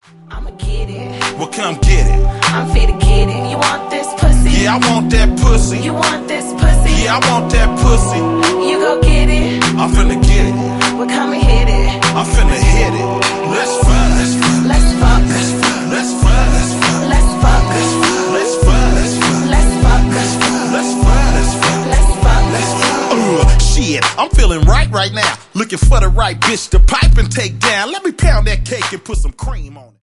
I'ma get it. Well, come get it. I'm fit to get it. You want this pussy? Yeah, I want that pussy. You want this pussy? Yeah, I want that pussy. You go get it. I'm finna get it. Well, come and hit it. I'm finna hit it. Let's fuck. Let's fuck. Let's fuck. Let's fuck. Let's fuck. Let's fuck. Let's fuck. Let's fuck. Let's fuck. Let's fuck. Let's fuck. Let's fuck. Let's fuck. Let's fuck. Let's fuck. Shit, I'm feeling right now. Looking for the right bitch to pipe and take down. Let me pound that cake and put some cream on it.